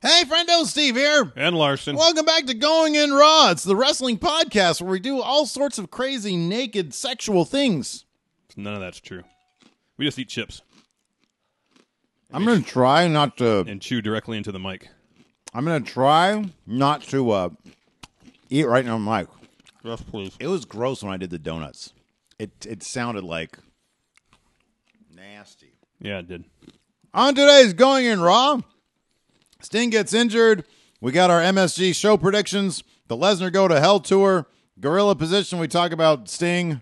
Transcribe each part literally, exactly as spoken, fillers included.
Hey, friendo, Steve here. And Larson. Welcome back to Going In Raw. It's the wrestling podcast where we do all sorts of crazy, naked, sexual things. None of that's true. We just eat chips. I'm going to try not to... And chew directly into the mic. I'm going to try not to uh, eat right now on the mic. Yes, please. It was gross when I did the donuts. It, it sounded like nasty. Yeah, it did. On today's Going In Raw, Sting gets injured. We got our M S G show predictions. The Lesnar Go to Hell tour. Gorilla position. We talk about Sting.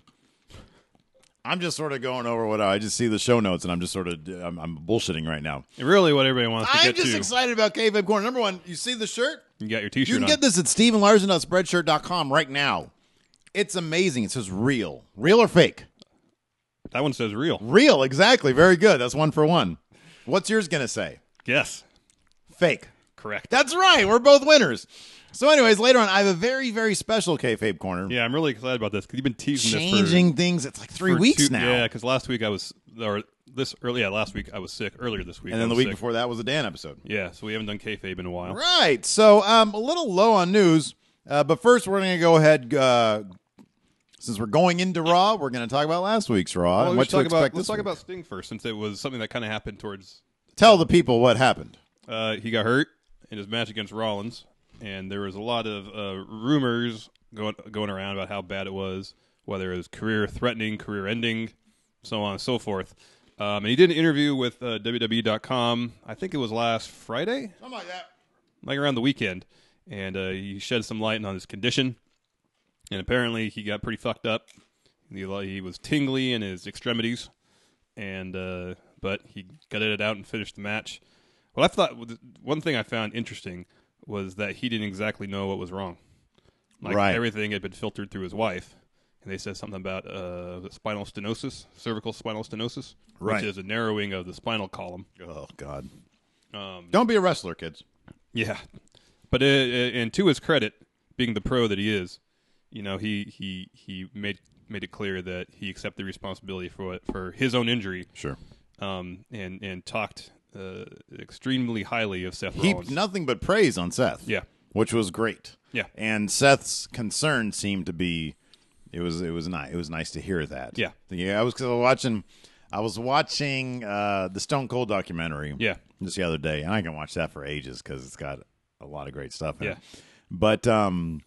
I'm just sort of going over what I, I just see the show notes, and I'm just sort of I'm, I'm bullshitting right now. Really, what everybody wants to I'm get just to. excited about Kayfabe Corner. Number one, you see the shirt? You got your You T-shirt can on. get this at Steven Larson dot spreadshirt dot com right now. It's amazing. It says real. Real or fake? That one says real. Real, exactly. Very good. That's one for one. What's yours going to say? Yes. Fake. Correct. That's right. We're both winners. So anyways, later on, I have a very, very special Kayfabe Corner. Yeah, I'm really excited about this because you've been teasing Changing this for... things. It's like three for weeks two, now. Yeah, because last week I was... Or this early, yeah, last week I was sick. Earlier this week And I then the was week sick. before that was a Dan episode. Yeah, so we haven't done kayfabe in a while. Right. So um, a little low on news. Uh, but first, we're going to go ahead... Uh, since we're going into Raw, we're going to talk about last week's Raw Well, and we what should to talk expect about, this let's talk week. about Sting first, since it was something that kind of happened towards... Tell the people what happened. Uh, he got hurt in his match against Rollins, and there was a lot of uh, rumors going going around about how bad it was, whether it was career-threatening, career-ending, so on and so forth. Um, and he did an interview with uh, W W E dot com, I think it was last Friday, Something like that. like around the weekend, and uh, he shed some light on his condition, and apparently he got pretty fucked up. He, he was tingly in his extremities, and uh, but he gutted it out and finished the match. Well, I thought one thing I found interesting was that he didn't exactly know what was wrong. Like Right. everything had been filtered through his wife, and they said something about uh, spinal stenosis, cervical spinal stenosis, Right. which is a narrowing of the spinal column. Oh, God. Um, Don't be a wrestler, kids. yeah, but uh, and to his credit, being the pro that he is, you know, he he he made made it clear that he accepted responsibility for it, for his own injury. Sure. Um, and and talked uh, extremely highly of Seth Heaped Rollins. nothing but praise on Seth. Yeah. Which was great. Yeah. And Seth's concern seemed to be it was it was nice it was nice to hear that. Yeah. Yeah, I was cause I was watching I was watching uh, the Stone Cold documentary Yeah. just the other day, and I can watch that for ages because it's got a lot of great stuff in Yeah. it. But um,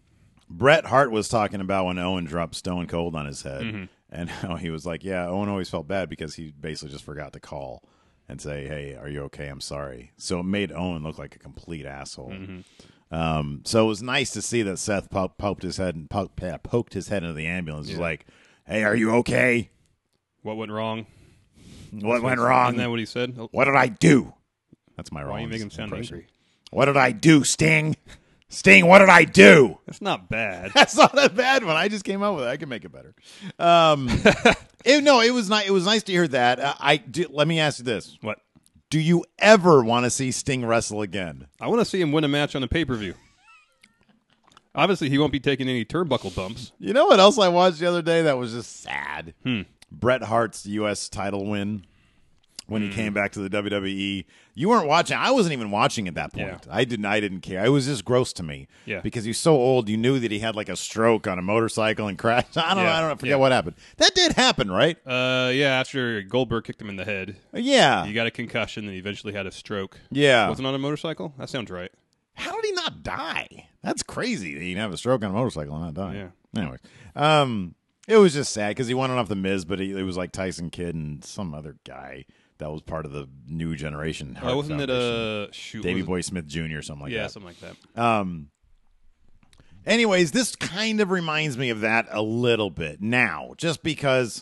Bret Hart was talking about when Owen dropped Stone Cold on his head, Mm-hmm. and how he was like, yeah, Owen always felt bad because he basically just forgot to call and say, hey, are you okay? I'm sorry. So it made Owen look like a complete asshole. Mm-hmm. Um, so it was nice to see that Seth po- poked his head and po- yeah, poked his head into the ambulance. He was Yeah. like, hey, are you okay? What went wrong? What went wrong? Isn't that what he said? Oh, What did I do? That's my why wrong you make him sound impression. angry? What did I do, Sting? Sting, what did I do? That's not bad. That's not a bad one. I just came up with it. I can make it better. Um, it, no, it was nice. It was nice to hear that. Uh, I do, let me ask you this: What? do you ever want to see Sting wrestle again? I want to see him win a match on a pay-per-view. Obviously, he won't be taking any turnbuckle bumps. You know what else I watched the other day that was just sad? Hmm. Bret Hart's U S title win when Hmm. he came back to the W W E. You weren't watching. I wasn't even watching at that point. Yeah. I didn't. I didn't care. It was just gross to me. Yeah. Because he's so old. You knew that he had like a stroke on a motorcycle and crashed. I don't know. Yeah. I don't know. Forget Yeah. what happened. That did happen, right? Uh, yeah, after Goldberg kicked him in the head, Yeah. he got a concussion and he eventually had a stroke. Yeah. Wasn't on a motorcycle? That sounds right. How did he not die? That's crazy that he'd have a stroke on a motorcycle and not die. Yeah. Anyway, um, it was just sad because he went on off the Miz, but he, it was like Tyson Kidd and some other guy that was part of the new generation. Hart Oh, wasn't it Foundation. uh shoot? Davey was it- Boy Smith Junior or something like yeah, that? something like that. Um. Anyways, this kind of reminds me of that a little bit now, just because.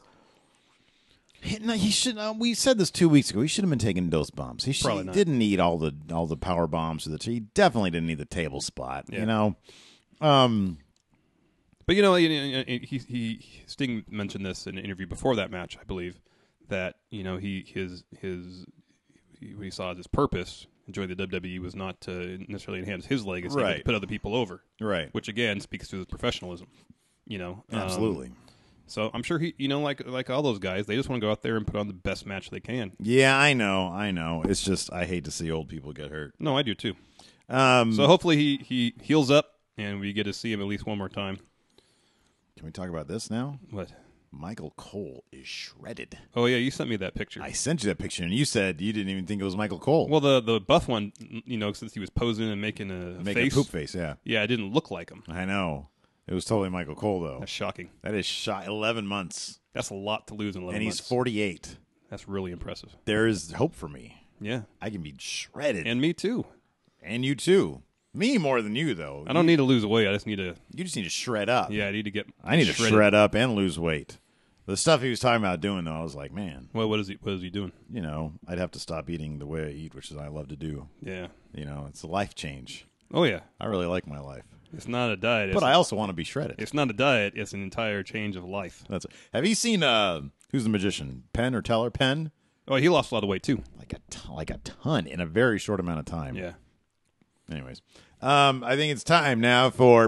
He, no, he should. Uh, we said this two weeks ago. He should have been taking those bombs. He, should, Probably he not. didn't need all the all the power bombs. Or the, he definitely didn't need the table spot. Yeah. You know. Um. But you know, he, he, he Sting mentioned this in an interview before that match, I believe, that you know he his his he, what he saw as his purpose in joining the W W E was not to necessarily enhance his legacy, but Right. to put other people over, Right. which again speaks to his professionalism. You know, Um, Absolutely. So I'm sure he, you know, like like all those guys, they just want to go out there and put on the best match they can. Yeah, I know, I know. It's just I hate to see old people get hurt. No, I do too. Um, So hopefully he, he heals up and we get to see him at least one more time. can we talk about this now? What? Michael Cole is shredded. Oh yeah, you sent me that picture. I sent you that picture, and you said you didn't even think it was Michael Cole. Well, the the buff one, you know, since he was posing and making a Making face, a poop face, yeah. yeah, it didn't look like him. I know. It was totally Michael Cole, though. That's shocking. That is shot eleven months. That's a lot to lose in eleven And he's months. forty-eight. That's really impressive. There is hope for me. Yeah, I can be shredded. and me too. And you, too. Me more than you, though. I don't need to lose weight. I just need to. You just need to shred up. Yeah, I need to get. I need to shredded. shred up and lose weight. The stuff he was talking about doing, though, I was like, man, Well, what is he? What is he doing? you know, I'd have to stop eating the way I eat, which is I love to do. Yeah. You know, it's a life change. Oh yeah. I really like my life. It's not a diet. But It's, I also want to be shredded. it's not a diet. It's an entire change of life. That's Have you seen, uh, who's the magician? Penn or Teller? Penn? Oh, he lost a lot of weight too. Like a, t- like a ton in a very short amount of time. Yeah. Anyways, um, I think it's time now for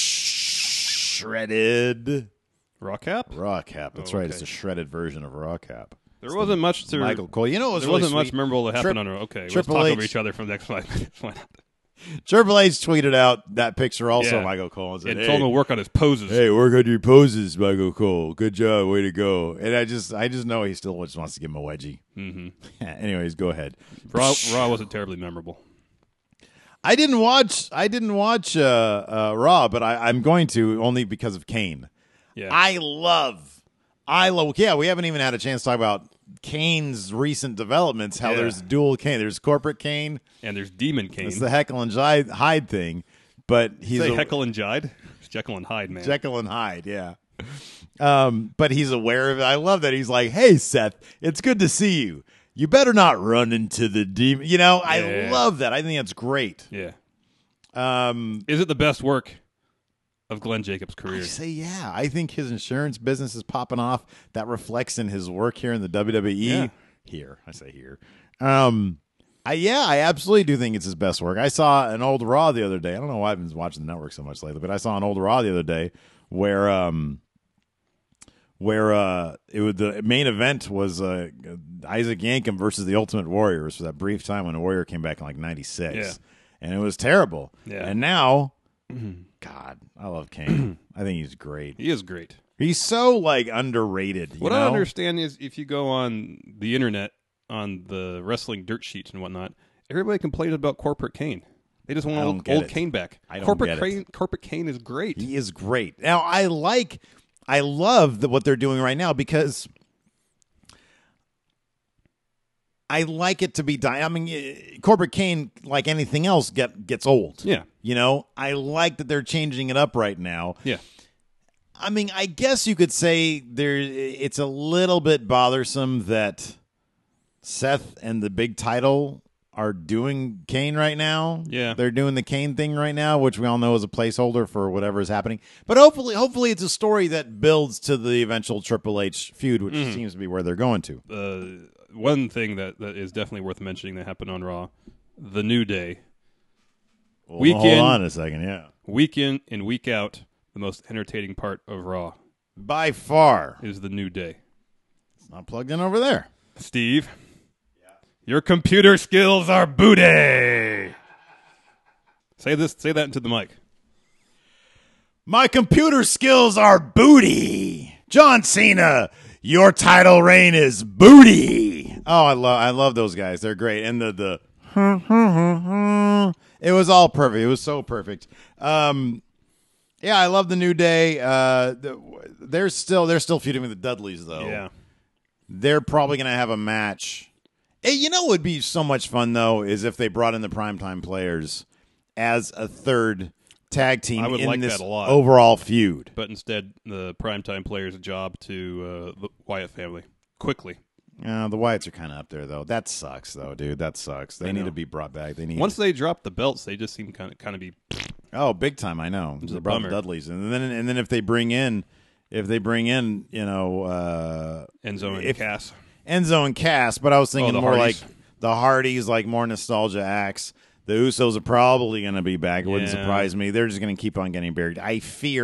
shredded Raw cap. raw cap. That's Oh, right. okay. It's a shredded version of raw cap. There wasn't much to. Michael Cole. You know, it was there really wasn't much sweet? memorable that happened Tri- on Raw. Okay, let's Triple talk H- over each other for the next five minutes. Why not? Triple H tweeted out that picture also, Yeah. Michael Cole, and said, And hey, told him to work on his poses. hey, work on your poses, Michael Cole. Good job. Way to go. And I just I just know he still just wants to give him a wedgie. Mm-hmm. Anyways, go ahead. Raw, Raw wasn't terribly memorable. I didn't watch I didn't watch uh, uh, Raw, but I, I'm going to only because of Kane. Yeah. I love I love yeah, we haven't even had a chance to talk about Kane's recent developments, how Yeah. there's dual Kane. There's corporate Kane. and there's Demon Kane. It's the Heckle and Hyde, Hyde thing. But he's Say a, Heckle and Jide. It's Jekyll and Hyde, man. Jekyll and Hyde, yeah. Um, but he's aware of it. I love that he's like, hey Seth, it's good to see you. You better not run into the demon. You know, I Yeah. love that. I think that's great. Yeah. Um, Is it the best work of Glenn Jacobs' I career? say, yeah. I think his insurance business is popping off. That reflects in his work here in the W W E. Yeah. Here, I say here. Um, I yeah, I absolutely do think it's his best work. I saw an old Raw the other day. I don't know why I've been watching the network so much lately, but I saw an old Raw the other day where um, where uh, it was the main event was uh, Isaac Yankem versus the Ultimate Warriors for that brief time when the Warrior came back in like ninety-six, Yeah. and it was terrible. Yeah. And now. God, I love Kane. I think he's great. He is great. He's so like underrated. You What know? I don't understand is if you go on the internet, on the wrestling dirt sheets and whatnot, everybody complains about Corporate Kane. They just want I don't old, get old it. Kane back. I don't Corporate get it. Kane, Corporate Kane is great. He is great. Now I like, I love the, what they're doing right now because I like it to be. Di- I mean, eh, Corporate Kane, like anything else, get gets old. Yeah. You know, I like that they're changing it up right now. Yeah. I mean, I guess you could say there. It's a little bit bothersome that Seth and the big title are doing Kane right now. Yeah. They're doing the Kane thing right now, which we all know is a placeholder for whatever is happening. But hopefully, hopefully it's a story that builds to the eventual Triple H feud, which Mm-hmm. seems to be where they're going to. Uh, one thing that, that is definitely worth mentioning that happened on Raw, the New Day. Well, Week hold in- on a second, yeah. Week in and week out, the most entertaining part of Raw By far, is the New Day. it's not plugged in over there. Steve, your computer skills are booty. Say this. Say that into the mic. My computer skills are booty. John Cena, your title reign is booty. Oh, I love I love those guys. They're great. And the the it was all perfect. It was so perfect. Um yeah, I love the New Day. Uh the, they're still they're still feuding with the Dudleys though. Yeah. They're probably going to have a match. Hey, you know what would be so much fun though is if they brought in the primetime players as a third tag team I would in like this that a lot. overall feud. But instead, the primetime player's job to uh, the Wyatt family quickly. Uh, the Wyatts are kind of up there, though. That sucks, though, dude. That sucks. They I need know. to be brought back. They need Once they drop the belts, they just seem kind of kind of be. oh, big time. I know. It's They a brought the bummer. Dudleys, and then and then if they bring in, if they bring in, you know, uh, Enzo and If- Cass. Enzo and Cass, but I was thinking Oh, the more Hardys. like the Hardys, like more nostalgia acts. The Usos are probably going to be back. It wouldn't Yeah. surprise me. They're just going to keep on getting buried. I fear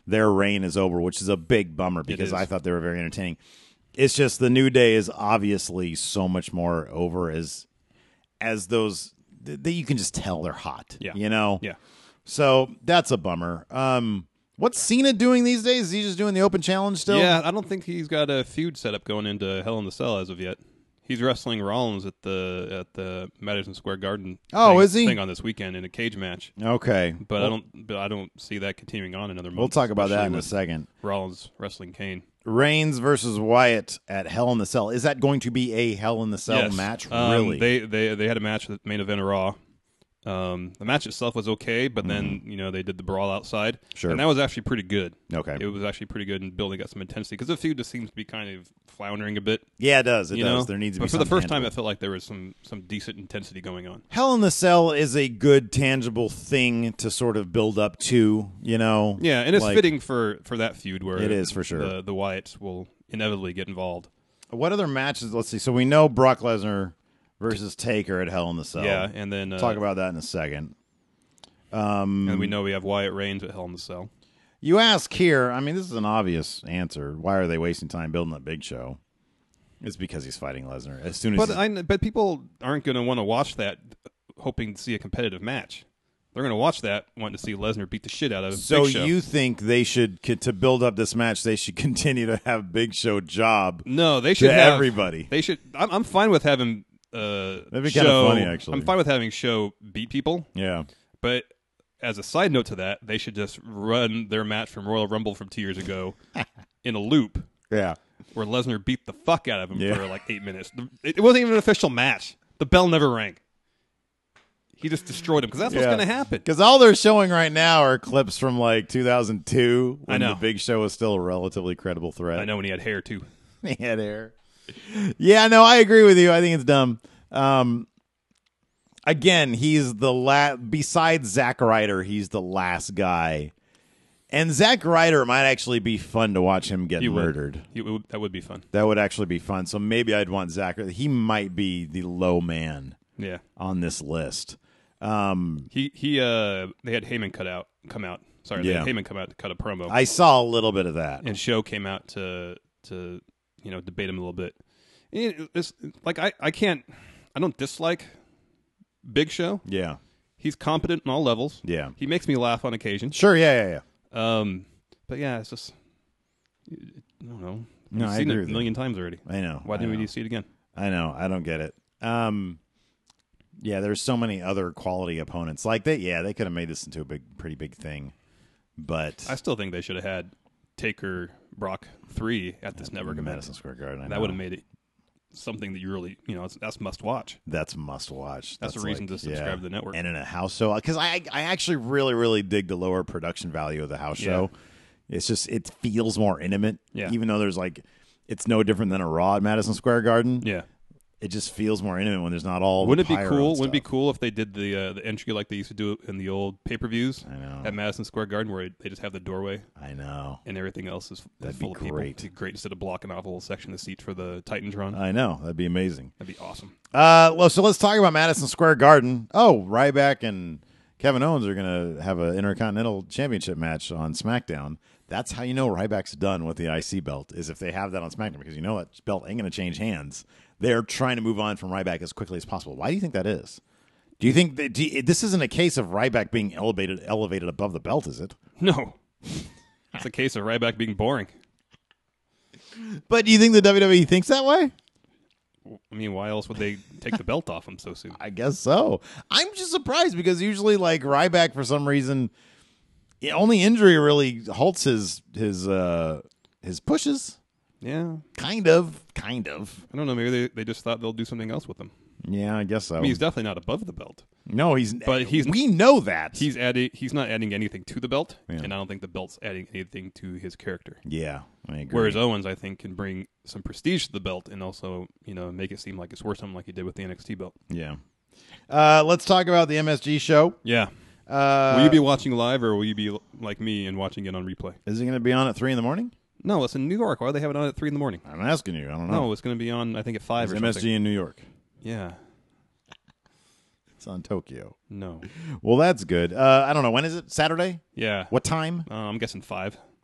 their reign is over, which is a big bummer because is. I thought they were very entertaining. It's just the New Day is obviously so much more over as as those that you can just tell they're hot. Yeah. You know? Yeah. So that's a bummer. Um, what's Cena doing these days? Is he just doing the open challenge still? Yeah, I don't think he's got a feud set up going into Hell in the Cell as of yet. He's wrestling Rollins at the at the Madison Square Garden. Oh, thing, is he? thing on this weekend in a cage match? Okay. But Well, I don't. But I don't see that continuing on another month. We'll talk about that especially in a with second. Rollins wrestling Kane. Reigns versus Wyatt at Hell in the Cell. Is that going to be a Hell in the Cell Yes. match? Um, Really? They they they had a match at main event of Raw. Um, the match itself was okay, but then you know they did the brawl outside, Sure. and that was actually pretty good. Okay. It was actually pretty good and building up some intensity because the feud just seems to be kind of floundering a bit. yeah, it does. It you does. know, There needs to but be for the something first time, tangible. it felt like there was some some decent intensity going on. Hell in the Cell is a good, tangible thing to sort of build up to, you know? Yeah, and it's Like, fitting for, for that feud where It is, for sure. the the Wyatts will inevitably get involved. What other matches? Let's see. So we know Brock Lesnar versus Taker at Hell in the Cell. Yeah, and then uh, Talk about that in a second. and we know we have Wyatt Reigns at Hell in the Cell. You ask here, I mean, this is an obvious answer. Why are they wasting time building that Big Show? It's because he's fighting Lesnar. As soon as But he's- I, but people aren't going to want to watch that hoping to see a competitive match. They're going to watch that wanting to see Lesnar beat the shit out of So Big Show. you think they should, to build up this match, they should continue to have Big Show job no, they should to have everybody? They should. I'm, I'm fine with having. Uh, That'd be Show- kinda funny, actually. I'm fine with having Show beat people, Yeah. but as a side note to that, they should just run their match from Royal Rumble from two years ago in a loop Yeah. where Lesnar beat the fuck out of him Yeah. for like eight minutes. It, it wasn't even an official match. The bell never rang. He just destroyed him because that's what's Yeah. going to happen. Because all they're showing right now are clips from like two thousand two when I know. the Big Show was still a relatively credible threat. I know when he had hair too. He had hair. Yeah, no, I agree with you. I think it's dumb. Um, again, he's the last. Besides Zack Ryder, he's the last guy. And Zack Ryder might actually be fun to watch him get He would. murdered. He would- that would be fun. That would actually be fun. So maybe I'd want Zack. He might be the low man Yeah. on this list. Um, He he. Uh, they had Heyman cut out. Come out. Sorry, they Yeah. had Heyman come out to cut a promo. I saw a little bit of that. and Show came out to to you know debate him a little bit. It- It's like I I can't I don't dislike Big Show. Yeah. He's competent in all levels. Yeah. He makes me laugh on occasion. Sure. Yeah. Yeah. Yeah. Um, but yeah, it's just I don't know. No, We've I seen agree it with a you. million times already. I know. Why I didn't we know. need to see it again? I know. I don't get it. Um, yeah, there's so many other quality opponents like that. Yeah, they could have made this into a big, pretty big thing. But I still think they should have had Taker Brock three at this network event. Madison Square Garden, I That know. would have made it something that you really you know it's, that's must watch. That's must watch. That's a reason to subscribe to the network. And in a house show, because I, I actually really, really dig the lower production value of the house Yeah. show. It's just it feels more intimate. Yeah. Even though there's like, it's no different than a Raw at Madison Square Garden. Yeah. It just feels more intimate when there's not all. Wouldn't the it be pyro cool? and Wouldn't it be stuff. cool if they did the uh, the entry like they used to do in the old pay per views I know. at Madison Square Garden, where they just have the doorway I know. and everything else is That'd full be of people. great. It'd be great instead of blocking off a little section of seats for the Titantron. I know. That'd be amazing. That'd be awesome. Uh, well, so let's talk about Madison Square Garden. Oh, Ryback and Kevin Owens are going to have an Intercontinental Championship match on SmackDown. That's how you know Ryback's done with the I C belt, is if they have that on SmackDown, because you know that belt ain't going to change hands. They're trying to move on from Ryback as quickly as possible. Why do you think that is? Do you think that do you, this isn't a case of Ryback being elevated elevated above the belt, is it? No, it's a case of Ryback being boring. But do you think the W W E thinks that way? I mean, why else would they take the belt off him so soon? I guess so. I'm just surprised because usually, like Ryback, for some reason, the only injury really halts his his uh, his pushes. Yeah, Kind of, kind of. I don't know. Maybe they, they just thought they'll do something else with him. Yeah, I guess so. I mean, he's definitely not above the belt. no, he's. But he's- We know that. He's adding. He's not adding anything to the belt, Yeah. and I don't think the belt's adding anything to his character. yeah, I agree. Whereas Owens, I think, can bring some prestige to the belt and also, you know, make it seem like it's worth something like he did with the N X T belt. yeah. Uh, let's talk about the M S G show. Yeah. Uh, Will you be watching live, or will you be like me and watching it on replay? Is it going to be on at three in the morning? No, it's in New York. Why do they have it on at three in the morning? I'm asking you. I don't know. No, it's going to be on. I think at five It's or M S G something. in New York. Yeah. It's on Tokyo. No. Well, that's good. Uh, I don't know. When is it? Saturday? Yeah. What time? Uh, I'm guessing five.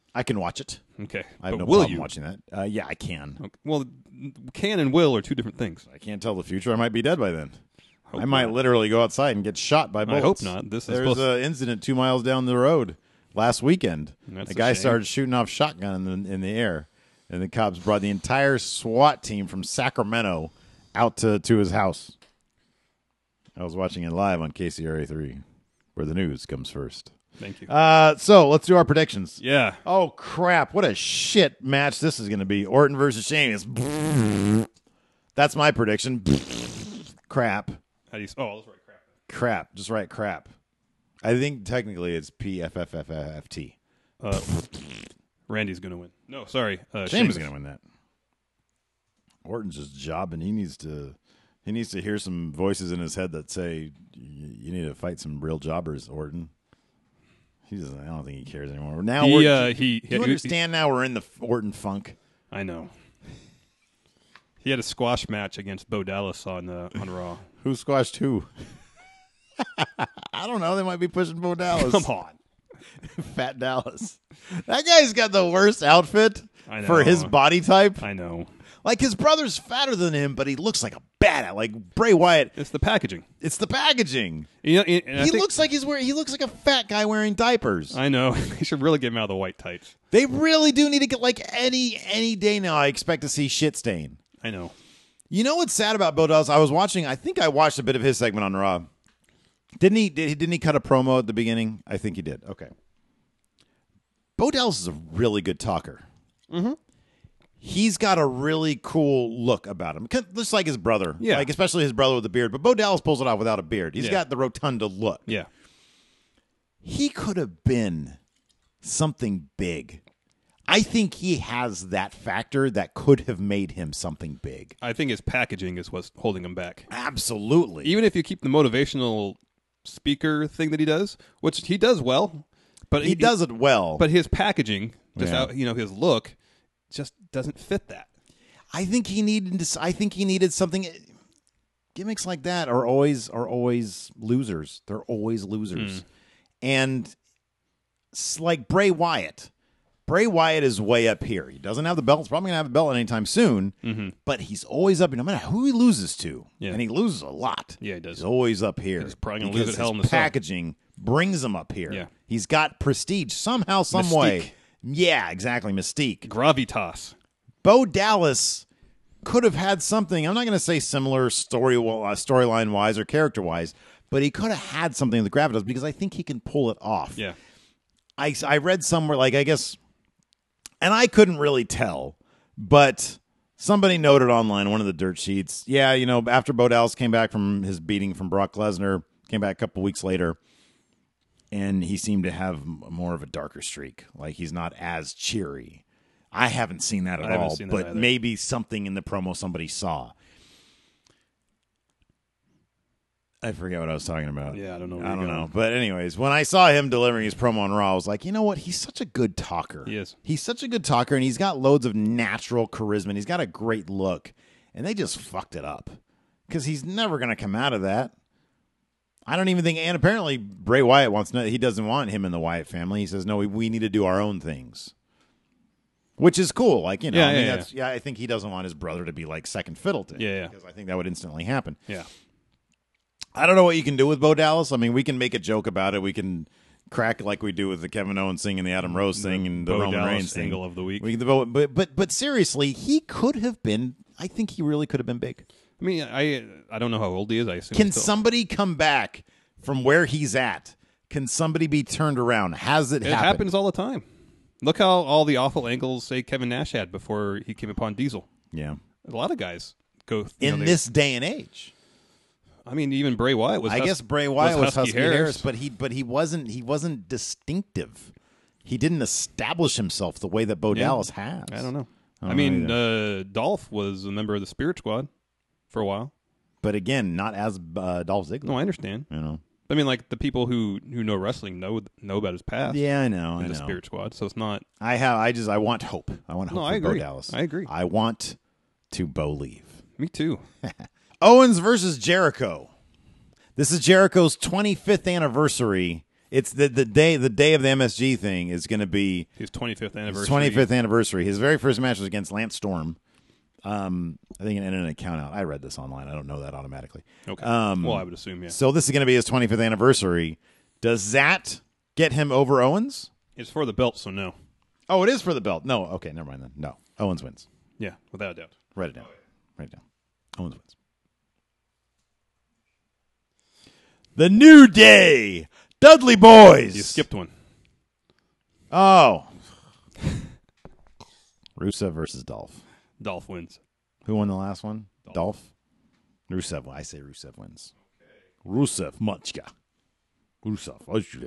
I can watch it. Okay. I have but no will problem you? watching that. Uh, yeah, I can. Okay. Well, can and will are two different things. I can't tell the future. I might be dead by then. Hope I might not. literally go outside and get shot by bullets. I hope not. This is There's supposed an incident two miles down the road last weekend. That's a a guy shame. started shooting off shotgun in the, in the air, and the cops brought the entire SWAT team from Sacramento out to, to his house. I was watching it live on K C R A three, where the news comes first. Thank you. Uh, so let's do our predictions. Yeah. Oh, crap. What a shit match this is going to be. Orton versus Sheamus. That's my prediction. Crap. How do you? Oh, let's write crap. Crap. Just write crap. I think technically it's P F F F F T. Uh, Randy's gonna win. No, sorry. Uh, Sheamus is Sheamus. going to win that. Orton's just jobbing. He needs to he needs to hear some voices in his head that say, you need to fight some real jobbers, Orton. He doesn't, I don't think he cares anymore. Now He, we're, uh, he, do you he- understand now we're in the Orton funk? I know. He had a squash match against Bo Dallas on uh, on Raw. Who squashed who? I don't know. They might be pushing Bo Dallas. Come on. Fat Dallas. That guy's got the worst outfit I know. for his body type. I know. Like, his brother's fatter than him, but he looks like a badass. Like Bray Wyatt. It's the packaging. It's the packaging. You know, and- and I He think- looks like he's wearing. He looks like a fat guy wearing diapers. I know. He should really get him out of the white tights. They really do need to get, like, any any day now. I expect to see shit stain. I know. You know what's sad about Bo Dallas? I was watching. I think I watched a bit of his segment on Raw. Didn't he? Did, didn't he cut a promo at the beginning? I think he did. Okay. Bo Dallas is a really good talker. Mm-hmm. He's got a really cool look about him, just like his brother. Yeah. Like, especially his brother with the beard. But Bo Dallas pulls it off without a beard. He's Yeah. got the rotunda look. Yeah. He could have been something big. I think he has that factor that could have made him something big. I think his packaging is what's holding him back. Absolutely. Even if you keep the motivational speaker thing that he does, which he does well, but he does it well. But his packaging, just Yeah. how, you know, his look, just doesn't fit that. I think he needed. To, I think he needed something. Gimmicks like that are always are always losers. They're always losers, and it's like Bray Wyatt. Bray Wyatt is way up here. He doesn't have the belt. He's probably gonna have a belt anytime soon. Mm-hmm. But he's always up here, no matter who he loses to, Yeah. and he loses a lot. Yeah, he does. He's always up here. He's probably gonna because lose at Hell his in the Cell. packaging brings him up here. Yeah. He's got prestige somehow, some way. Mystique. Yeah, exactly. Mystique. Gravitas. Bo Dallas could have had something. I'm not going to say similar story uh, storyline wise or character wise, but he could have had something with the gravitas because I think he can pull it off. Yeah. I, I read somewhere, like, I guess, and I couldn't really tell, but somebody noted online, one of the dirt sheets, yeah, you know, after Bo Dallas came back from his beating from Brock Lesnar, came back a couple weeks later, and he seemed to have m- more of a darker streak. Like, he's not as cheery. I haven't seen that at I haven't all, seen that but either. maybe something in the promo somebody saw. I forget what I was talking about. Yeah, I don't know where I you're don't going. know. But anyways, when I saw him delivering his promo on Raw, I was like, you know what? He's such a good talker. He is. He's such a good talker, and he's got loads of natural charisma, and he's got a great look. And they just fucked it up because he's never going to come out of that. I don't even think, and apparently Bray Wyatt wants no, he doesn't want him in the Wyatt family. He says, no, we, we need to do our own things. Which is cool. Like, you know, Yeah, I mean, yeah, that's, yeah, I think he doesn't want his brother to be like second fiddle to him. Yeah, yeah. Because I think that would instantly happen. Yeah. I don't know what you can do with Bo Dallas. I mean, we can make a joke about it. We can crack like we do with the Kevin Owens thing and the Adam Rose thing and the Bo Roman Dallas Reigns thing. angle of the week. We can devote, but but but seriously, he could have been. I think he really could have been big. I mean, I I don't know how old he is. I assume Can he's still- somebody come back from where he's at? Can somebody be turned around? Has it, It happened? happens all the time. Look how all the awful angles, say, Kevin Nash had before he came upon Diesel. Yeah. A lot of guys go you In know, they- this day and age, I mean, even Bray Wyatt was. I Hus- guess Bray Wyatt was Husky, Harris. Harris, but he but he wasn't he wasn't distinctive. He didn't establish himself the way that Bo Yeah. Dallas has. I don't know. I I, don't mean, know uh, Dolph was a member of the Spirit Squad for a while. But again, not as uh, Dolph Ziggler. No, I understand. You know. I mean, like the people who, who know wrestling know know about his past. Yeah, I know. in I the know. Spirit Squad, so it's not. I have. I just. I want hope. I want hope No, for I Bo agree. Dallas. I agree. I want to Bo leave. Me too. Owens versus Jericho. This is Jericho's twenty-fifth anniversary It's the the day the day of the M S G thing is going to be His twenty-fifth his anniversary. twenty-fifth anniversary. His very first match was against Lance Storm. Um, I think it ended in a count out. I read this online. I don't know that automatically. Okay. Um, well, I would assume, yeah. So this is going to be his twenty-fifth anniversary. Does that get him over Owens? It's for the belt, so no. Oh, it is for the belt. No, okay, never mind then. No, Owens wins. Yeah, without a doubt. Write it down. Write it down. Owens wins. The New Day, Dudley Boys. You skipped one. Oh, Rusev versus Dolph. Dolph wins. Who won the last one? Dolph. Rusev. I say Rusev wins. Rusev Machka. Rusev.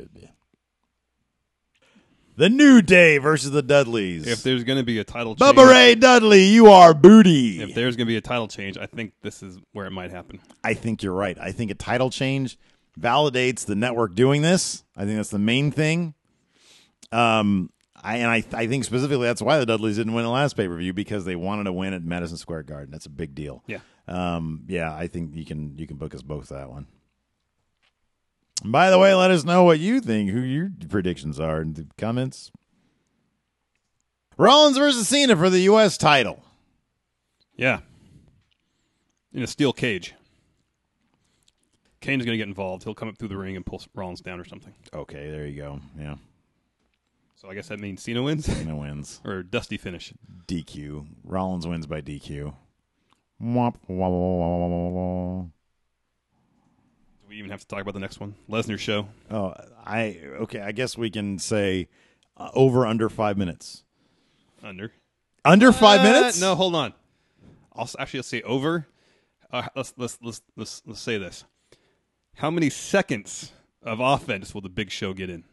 The New Day versus the Dudleys. If there's going to be a title change, Bubba Ray Dudley, you are booty. if there's going to be a title change, I think this is where it might happen. I think you're right. I think a title change validates the network doing this. I think that's the main thing. Um, I and I, I think specifically that's why the Dudleys didn't win the last pay per view, because they wanted to win at Madison Square Garden. That's a big deal. Yeah. Um, yeah, I think you can you can book us both that one. By the way, let us know what you think, who your predictions are in the comments. Rollins versus Cena for the U S title. Yeah. In a steel cage. Kane's going to get involved. He'll come up through the ring and pull Rollins down or something. Okay, there you go. Yeah. So I guess that means Cena wins? Cena wins. Or dusty finish. D Q. Rollins wins by D Q. Womp, womp, womp, womp, womp. Do we even have to talk about the next one? Lesnar show. Oh, I okay. I guess we can say uh, over under five minutes. Under. Under five Uh, minutes? No, hold on. I'll s- actually let's say over. Uh, let's let's let's let's let's say this. How many seconds of offense will the Big Show get in?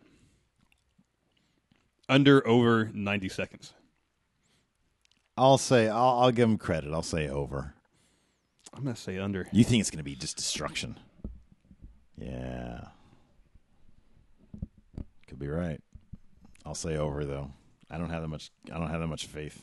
Under over ninety seconds. I'll say I'll, I'll give him credit. I'll say over. I'm gonna say under. You think it's going to be just destruction? Yeah, could be right. I'll say over though. I don't have that much. I don't have that much faith.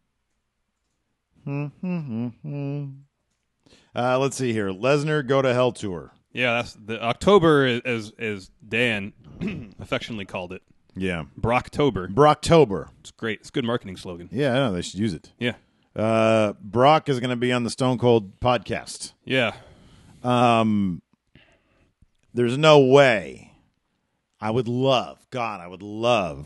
uh, let's see here. Lesnar go to Hell tour. Yeah, that's the October, as as Dan affectionately called it. Yeah, Brocktober. Brocktober. It's great. It's a good marketing slogan. Yeah, I know they should use it. Yeah. Uh, Brock is going to be on the Stone Cold podcast. Yeah. Um, there's no way. I would love, God, I would love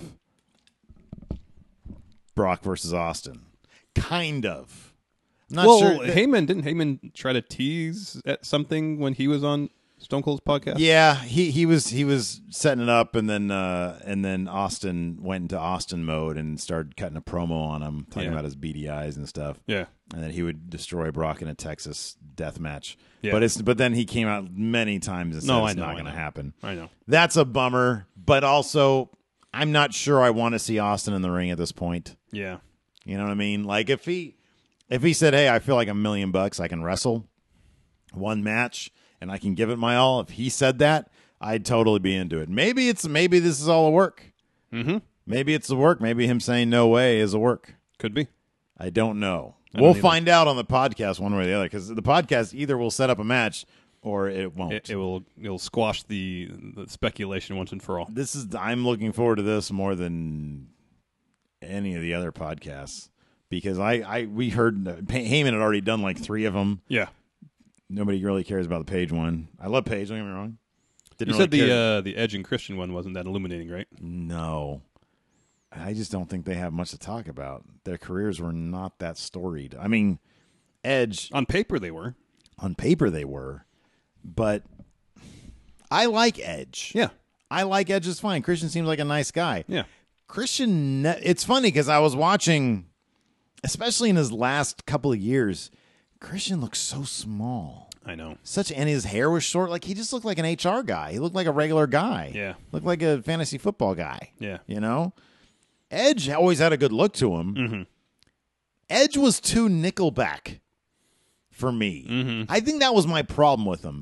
Brock versus Austin. Kind of. I'm not well, sure. that- Heyman, didn't Heyman try to tease at something when he was on Stone Cold's podcast? Yeah, he, he was he was setting it up, and then uh, and then Austin went into Austin mode and started cutting a promo on him, talking Yeah. about his beady eyes and stuff. Yeah. And then he would destroy Brock in a Texas death match. Yeah. But it's but then he came out many times and said No, it's I know, not I going to know. happen. I know. That's a bummer, but also I'm not sure I want to see Austin in the ring at this point. Yeah. You know what I mean? Like if he if he said, "Hey, I feel like a million bucks, I can wrestle one match and I can give it my all." If he said that, I'd totally be into it. Maybe it's maybe this is all a work. Mm-hmm. Maybe it's the work. Maybe him saying no way is a work. Could be. I don't know. I We'll don't either. find out on the podcast one way or the other, because the podcast either will set up a match or it won't. It, it will it'll squash the, the speculation once and for all. This is I'm looking forward to this more than any of the other podcasts, because I, I we heard Heyman had already done like three of them. Yeah. Nobody really cares about the Page one. I love Page. Don't get me wrong. Didn't You really said the care. uh, the Edge and Christian one wasn't that illuminating, right? No. I just don't think they have much to talk about. Their careers were not that storied. I mean, Edge, On paper, they were. on paper they were, but I like Edge. Yeah. I like Edge is fine. Christian seems like a nice guy. Yeah. Christian, ne- it's funny because I was watching, especially in his last couple of years, Christian looks so small. I know. Such, and his hair was short. Like he just looked like an H R guy. He looked like a regular guy. Yeah. Looked like a fantasy football guy. Yeah. You know? Edge always had a good look to him. Mm-hmm. Edge was too Nickelback for me. Mm-hmm. I think that was my problem with him.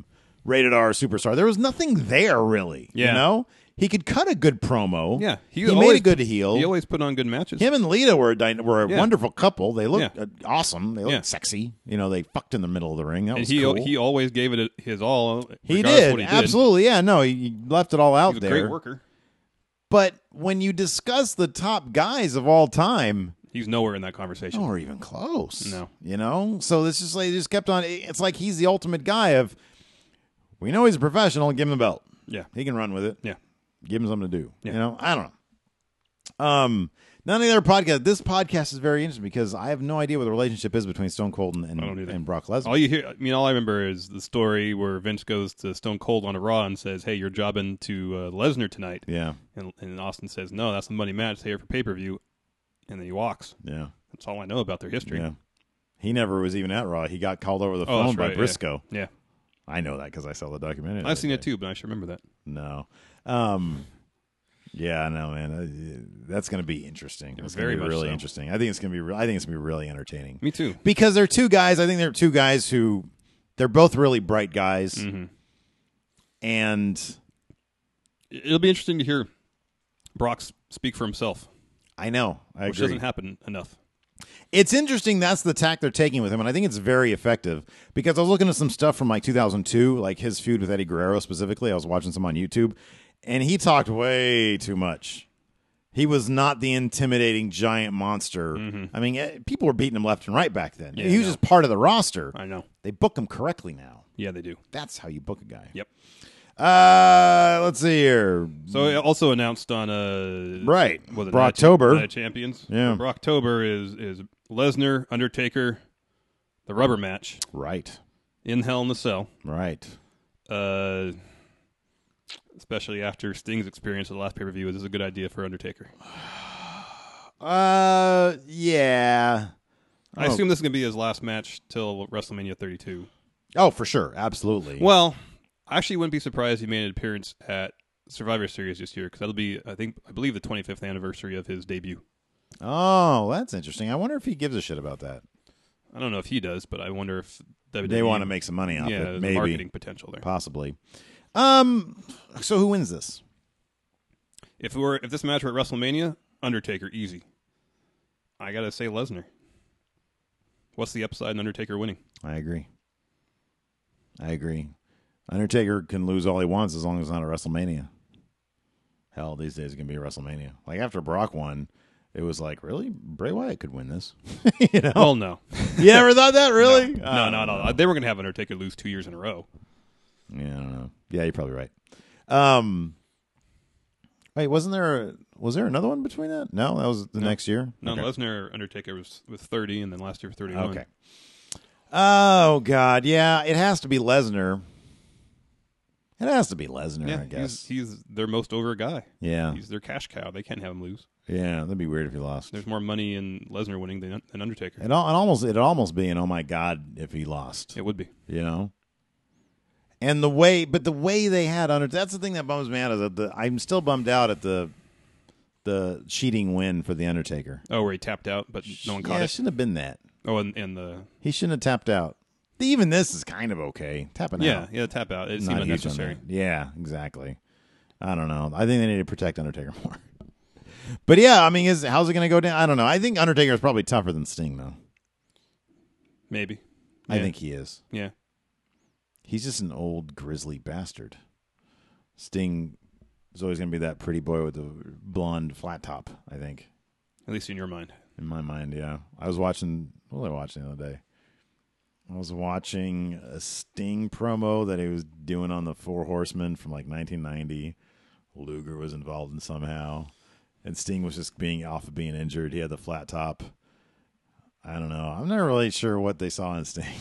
rated R superstar. There was nothing there really. Yeah. You know, he could cut a good promo. Yeah, he, he, made always, a good heel. He always put on good matches. Him and Lita were a, dy- were a Yeah. wonderful couple. They looked Yeah. uh, awesome. They looked Yeah. sexy. You know, they fucked in the middle of the ring. That and was he cool. he always gave it his all. He regardless did. of what he did. Absolutely. Yeah, no, he, he left it all out He's a there. great worker. But when you discuss the top guys of all time, He's nowhere in that conversation. nowhere even close. No. You know? So this just like just kept on it's like he's the ultimate guy of we know he's a professional, give him the belt. Yeah, He can run with it. yeah. Give him something to do. Yeah. You know? I don't know. Um none of the other podcast. This podcast is very interesting because I have no idea what the relationship is between Stone Cold and, I don't and, either. and Brock Lesnar. All you hear, I mean, all I remember is the story where Vince goes to Stone Cold on a Raw and says, "Hey, you're jobbing to uh, Lesnar tonight," Yeah. and, and Austin says, "No, that's a money match. Stay here for pay per view," and then he walks. Yeah. That's all I know about their history. Yeah. He never was even at Raw. He got called over the Oh, phone that's by right, yeah. Briscoe. Yeah, I know that because I saw the documentary. the I've other seen day. it too, but I should remember that. No. Um, yeah, I know, man. Uh, That's going to be interesting. It's Very going to be much really so. interesting. I think it's going to be. Re- I think it's going to be really entertaining Me too. because they're two guys. I think they're two guys who they're both really bright guys, Mm-hmm. and It'll be interesting to hear Brock speak for himself, I know I which agree. doesn't happen enough. It's interesting. That's the tack they're taking with him, and I think it's very effective because I was looking at some stuff from like two thousand two, like his feud with Eddie Guerrero specifically. I was watching some on YouTube, and he talked way too much. He was not the intimidating giant monster. I mean, eh, people were beating him left and right back then. Yeah, he was I know. just part of the roster. I know. They book him correctly now. Yeah, they do. That's how you book a guy. Yep. Uh, let's see here. So it also announced on uh Right, was it Night of Brocktober. Night of Champions. Yeah. Brocktober is is Lesnar, Undertaker, the rubber match Right, in Hell in the Cell. right. Uh, especially after Sting's experience at the last pay per view, this is a good idea for Undertaker. Uh, yeah. I Oh. assume this is gonna be his last match till WrestleMania thirty-two. Oh, for sure, absolutely. Well, I actually wouldn't be surprised if he made an appearance at Survivor Series this year because that'll be, I think, I believe the twenty-fifth anniversary of his debut. Oh, that's interesting. I wonder if he gives a shit about that. I don't know if he does, but I wonder if W W E, They want to make some money off yeah, it. there's Maybe, marketing potential there. possibly. Um. So who wins this? If it were if this match were at WrestleMania, Undertaker easy. I gotta say Lesnar. What's the upside in Undertaker winning? I agree. I agree. Undertaker can lose all he wants as long as it's not a WrestleMania. Hell, these days it can be a WrestleMania. Like after Brock won, it was like, really? Bray Wyatt could win this. you know? Well, no, You ever thought that, really? no, Uh, no, no. They were gonna have Undertaker lose two years in a row. Yeah, I don't know. Yeah, you're probably right. Um, wait, wasn't there a, was there another one between that? No, that was the No. next year. No, Okay. Lesnar Undertaker was with thirty, and then last year thirty-one. Okay. Oh God, yeah, it has to be Lesnar. It has to be Lesnar, Yeah, I guess. he's, he's their most over guy. yeah, He's their cash cow. They can't have him lose. yeah, that'd be weird if he lost. There's more money in Lesnar winning than, than Undertaker. It, al- it almost it'd almost be an oh my God if he lost. It would be. You know. And the way, but the way they had under that's the thing that bums me out is that the I'm still bummed out at the the cheating win for the Undertaker. Oh, where he tapped out, but no one caught yeah, it it. shouldn't have been that. Oh, and, and the He shouldn't have tapped out. Even this is kind of okay. Tapping yeah, out. yeah, tap out. It Not seemed huge on unnecessary. that. Yeah, exactly. I don't know. I think they need to protect Undertaker more. But yeah, I mean, is how's it going to go down? I don't know. I think Undertaker is probably tougher than Sting, though. Maybe. I Yeah. think he is. Yeah. He's just an old grizzly bastard. Sting is always going to be that pretty boy with the blonde flat top. I think, At least in your mind. in my mind, yeah. I was watching. What was I watching the other day? I was watching a Sting promo that he was doing on the Four Horsemen from like nineteen ninety. Luger was involved in somehow, and Sting was just being off of being injured. He had the flat top. I don't know. I'm not really sure what they saw in Sting.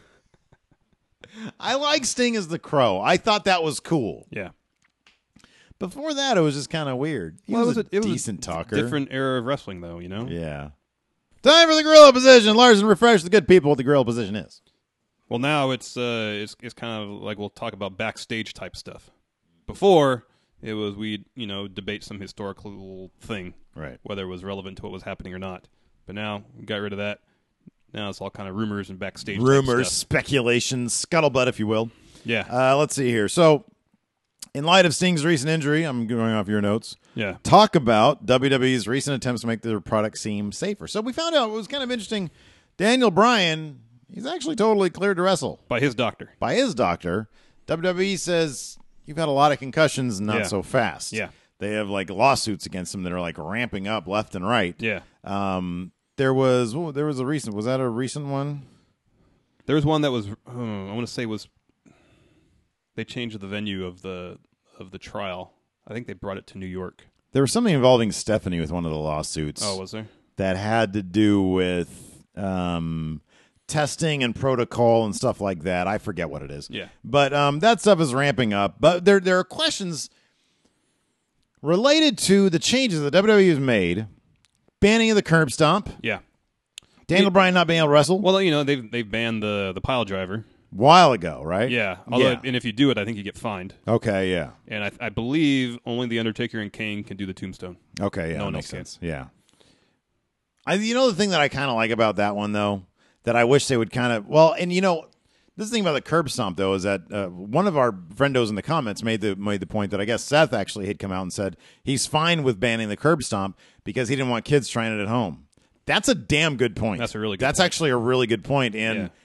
I like Sting as the Crow. I thought that was cool. Yeah. Before that, it was just kind of weird. He Well, was, it a it was decent talker. Different era of wrestling, though, you know? Yeah. Time for the gorilla position. Larson, refresh the good people what the gorilla position is. Well, now it's uh, it's it's kind of like we'll talk about backstage type stuff. Before it was we you know debate some historical thing, Right. whether it was relevant to what was happening or not. But now we got rid of that. Now it's all kind of rumors and backstage type Rumors, stuff. speculations, scuttlebutt, if you will. Yeah. Uh, let's see here. So, in light of Sting's recent injury, I'm going off your notes. Yeah. Talk about W W E's recent attempts to make their product seem safer. So we found out it was kind of interesting. Daniel Bryan, he's actually totally cleared to wrestle By his doctor. by his doctor. W W E says you've had a lot of concussions, not Yeah. so fast. Yeah. They have like lawsuits against him that are like ramping up left and right. Yeah. Um, there was oh, there was a recent. Was that a recent one? There was one that was, oh, I want to say was, they changed the venue of the of the trial. I think they brought it to New York. There was something involving Stephanie with one of the lawsuits. Oh, was there? That had to do with um, testing and protocol and stuff like that. I forget what it is. Yeah. But um, that stuff is ramping up. But there there are questions related to the changes that W W E has made. Banning of the curb stomp. Yeah. Daniel Yeah. Bryan not being able to wrestle. Well, you know, they've, they've banned the, the pile driver. while ago, right? Yeah. Although, Yeah. and if you do it, I think you get fined. Okay, yeah. And I, I believe only The Undertaker and Kane can do the tombstone. Okay, yeah, No that one makes else can. sense. Yeah. I, you know, the thing that I kind of like about that one, though, that I wish they would kind of, well, and you know, this thing about the curb stomp, though, is that uh, one of our friendos in the comments made the made the point that I guess Seth actually had come out and said he's fine with banning the curb stomp because he didn't want kids trying it at home. That's a damn good point. That's a really good That's point. actually a really good point. And Yeah.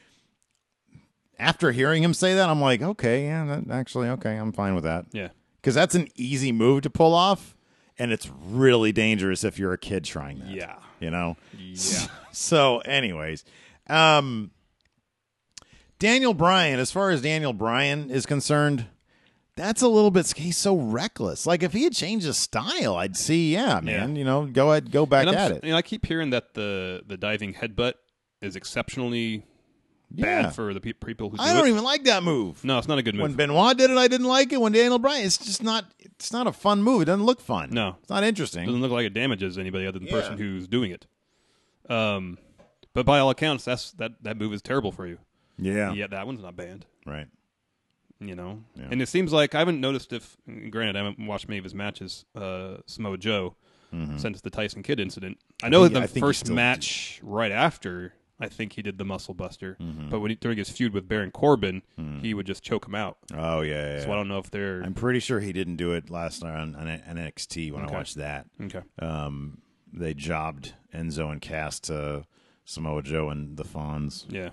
after hearing him say that, I'm like, okay, yeah, that, actually, okay, I'm fine with that. Yeah. Because that's an easy move to pull off, and it's really dangerous if you're a kid trying that. Yeah. You know? Yeah. So, anyways, um, Daniel Bryan, as far as Daniel Bryan is concerned, that's a little bit, he's so reckless. Like, if he had changed his style, I'd see, yeah, man, Yeah. you know, go ahead, go back And I'm at s- it. You know, I keep hearing that the, the diving headbutt is exceptionally Yeah. bad for the pe- people who do I don't it. even like that move. No, it's not a good When move. Benoit did it, I didn't like it. When Daniel Bryan, it's just not, it's not a fun move. It doesn't look fun. No. It's not interesting. Doesn't look like it damages anybody other than the Yeah. person who's doing it. Um, but by all accounts, that's that, that move is terrible for you. Yeah. Yeah, that one's not banned. Right. You know, Yeah. and it seems like I haven't noticed if. Granted, I haven't watched many of his matches. Uh, Samoa Joe since the Tyson Kidd incident. I know think- that I the think he first still match right after, I think he did the Muscle Buster. Mm-hmm. But when he, during his feud with Baron Corbin, he would just choke him out. Oh, yeah, yeah. So I don't know if they're I'm pretty sure he didn't do it last night on, on N X T when Okay. I watched that. okay. Um, they jobbed Enzo and Cass to Samoa Joe and the Fonz. Yeah,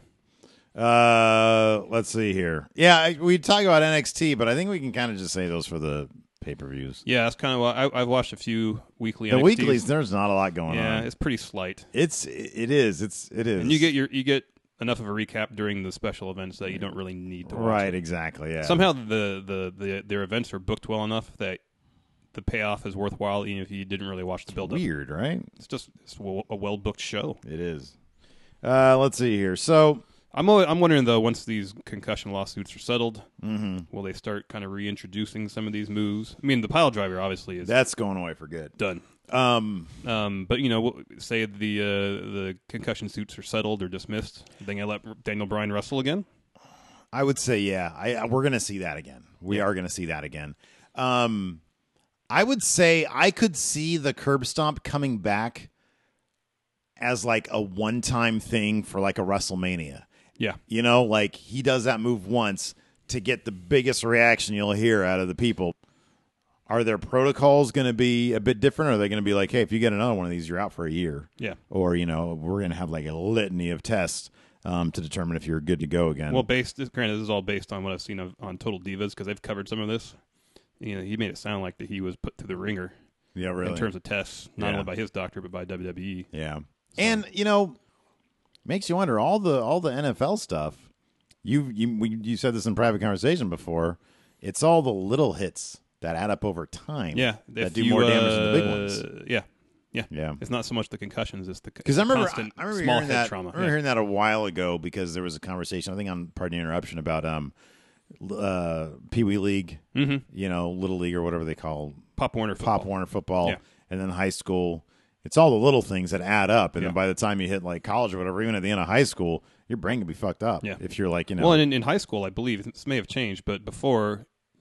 Uh, let's see here. Yeah, I, we talk about N X T, but I think we can kind of just say those for the pay-per-views. yeah. That's kind of what I, I've watched a few weekly. The N X Ts. weeklies, there's not a lot going Yeah, on. it's pretty slight, It's it is it's it is, and you get your you get enough of a recap during the special events that you don't really need to watch right it. exactly. Yeah, Somehow the, the, the their events are booked well enough that the payoff is worthwhile, even if you didn't really watch the build up. weird, right? It's just it's a well booked show. It is. Uh, let's see here. So. I'm always, I'm wondering though, once these concussion lawsuits are settled, Mm-hmm. will they start kind of reintroducing some of these moves? I mean, the pile driver obviously is That's going away for good. done. Um, Um, but you know, we'll- say the uh, the concussion suits are settled or dismissed, then I let Daniel Bryan wrestle again. I would say, yeah, I, I- we're going to see that again. We are going to see that again. Um, I would say I could see the curb stomp coming back as like a one-time thing for like a WrestleMania. Yeah, You know, like he does that move once to get the biggest reaction you'll hear out of the people. Are their protocols going to be a bit different? Or are they going to be like, hey, if you get another one of these, you're out for a year? yeah. Or, you know, we're going to have like a litany of tests um, to determine if you're good to go again. Well, based granted, this is all based on what I've seen of, on Total Divas because they've covered some of this. You know, he made it sound like that he was put through the ringer yeah, really. in terms of tests, not Yeah. only by his doctor but by W W E. Yeah. And, you know, makes you wonder all the all the N F L stuff. You you we, you said this in private conversation before. It's all the little hits that add up over time. Yeah, that if do you, more damage than the big uh, ones. Yeah, yeah, Yeah. It's not so much the concussions; it's the Because I remember, I, constant I remember small hearing head that. trauma. I remember Yeah. hearing that a while ago because there was a conversation. I think on Pardon the Interruption about um, uh, Pee Wee League, Mhm. you know, Little League or whatever they call Pop Warner football. Pop Warner football, Yeah. and then high school. It's all the little things that add up, and Yeah. then by the time you hit like college or whatever, even at the end of high school, your brain can be fucked up. Yeah. If you're like, you know, Well, and in, in high school, I believe this may have changed, but before, you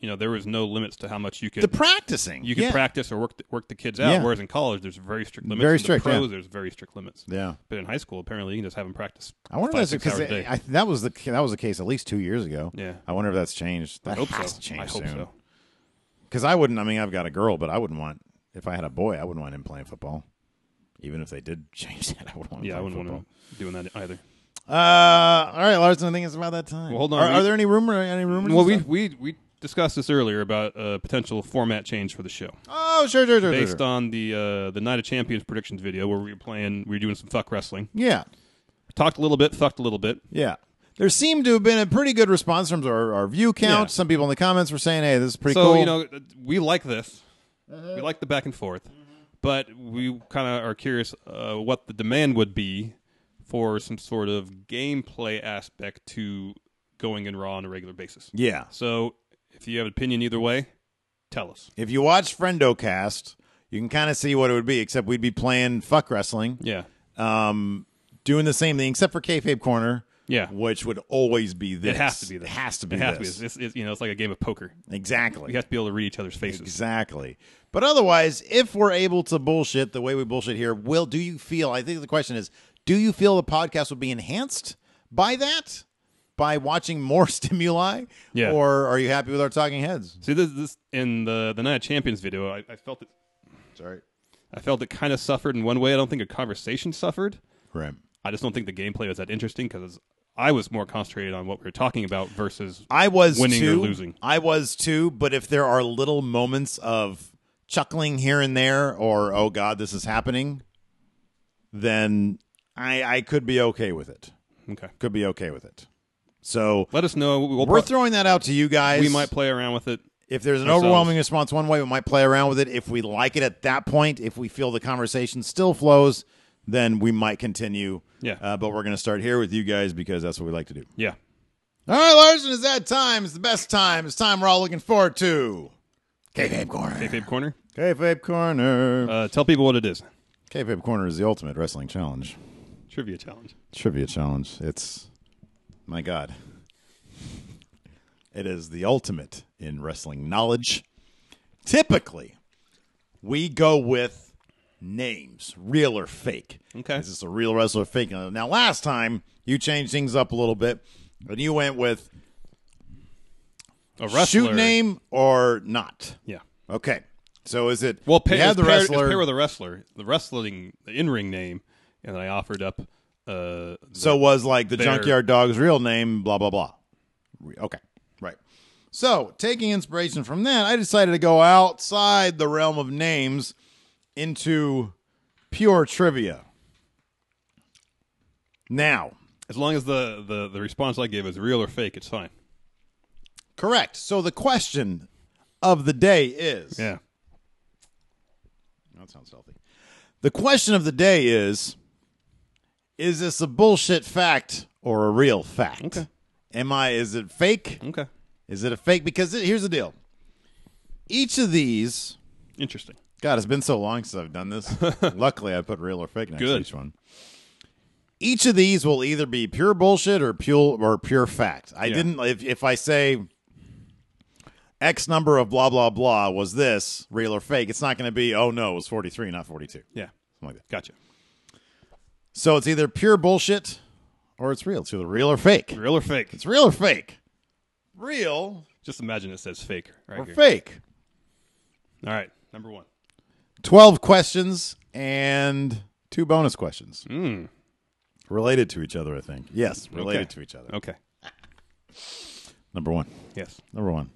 you know, there was no limits to how much you could The practicing. you could yeah. practice or work the, work the kids out. Yeah. Whereas in college, there's very strict limits. Very In strict, The pros, yeah. there's very strict limits. Yeah. But in high school, apparently, you can just have them practice. I wonder five, if that's six hours because a day. I, that was the that was the case at least two years ago. Yeah. I wonder if that's changed. That I hope has so. to change I hope soon. so. Because I wouldn't. I mean, I've got a girl, but I wouldn't want if I had a boy. I wouldn't want him playing football. Even if they did change that, I wouldn't want him Yeah, I playing wouldn't football. want to doing that either. Uh, all right, Larson. I think it's about that time. Well, hold on. Are, We- are there any rumor? Any rumors? Well, and we stuff? we we discussed this earlier about a potential format change for the show, Oh, sure, sure, sure. based sure. on the uh, the Night of Champions predictions video where we were playing, we were doing some fuck wrestling. Yeah, Talked a little bit, fucked a little bit. yeah. There seemed to have been a pretty good response from our, our view count. Yeah. Some people in the comments were saying, "Hey, this is pretty so cool." you know, we like this. We like the back and forth, but we kind of are curious uh, what the demand would be for some sort of gameplay aspect to going in Raw on a regular basis. yeah. So if you have an opinion either way, tell us. If you watch FriendoCast, you can kind of see what it would be. Except we'd be playing fuck wrestling, Yeah, um, doing the same thing, except for Kayfabe Corner. yeah. Which would always be this. It has to be this. It has to be It has this. to be. It's, it's, you know, it's like a game of poker. Exactly. You have to be able to read each other's faces. Exactly. But otherwise, if we're able to bullshit the way we bullshit here, will do you feel? I think the question is, do you feel the podcast would be enhanced by that? By watching more stimuli? Yeah. Or are you happy with our talking heads? See, this, this in the the Night of Champions video, I, I felt it. Sorry. I felt it kind of suffered in one way. I don't think a conversation suffered. Right. I just don't think the gameplay was that interesting because I was more concentrated on what we were talking about versus I was winning too. or losing. I was too, but if there are little moments of chuckling here and there or, oh God, this is happening, then I, I could be okay with it. Okay. Could be okay with it. So Let us know. We'll we're pro- throwing that out to you guys. we might play around with it. If there's an ourselves. overwhelming response one way, we might play around with it. If we like it at that point, if we feel the conversation still flows, then we might continue. Yeah. Uh, but we're going to start here with you guys because that's what we like to do. Yeah. All right, Larson, it's that time. It's the best time. It's time we're all looking forward to. Kayfabe Corner. Kayfabe Corner. Kayfabe Corner. Uh, tell people what it is. Kayfabe Corner is the ultimate wrestling challenge. Trivia challenge. Trivia challenge. It's, my God. It is the ultimate in wrestling knowledge. Typically, we go with names, real or fake. Okay. Is this a real wrestler or fake? Now, last time, you changed things up a little bit, and you went with A wrestler. shoot name or not. Yeah. Okay. So is it, Well, pair, you have the pair, wrestler. pair with a wrestler. The wrestling, the in-ring name, and then I offered up. Uh, So was like the Their- Junkyard Dog's real name, blah, blah, blah. Re- Okay, right. So taking inspiration from that, I decided to go outside the realm of names into pure trivia. Now, as long as the, the, the response I give is real or fake, it's fine. correct. So the question of the day is... Yeah. That sounds healthy. The question of the day is, is this a bullshit fact or a real fact? Okay. Am I, is it fake? Okay. Is it a fake? Because it, here's the deal. Each of these, Interesting. God, it's been so long since I've done this. Luckily, I put real or fake next Good. to each one. Each of these will either be pure bullshit or pure or pure fact. I Yeah. didn't. If if I say X number of blah blah blah was this real or fake, it's not going to be. Oh no, it was forty-three, not forty-two. Yeah. Something like that. Gotcha. So it's either pure bullshit or it's real. It's either real or fake. Real or fake? It's real or fake. Real Just imagine it says fake right or here. fake. All right. Number one. twelve questions and two bonus questions Mm. related to each other, I think. Yes, related Okay. to each other. Okay. Number one. Yes. Number one.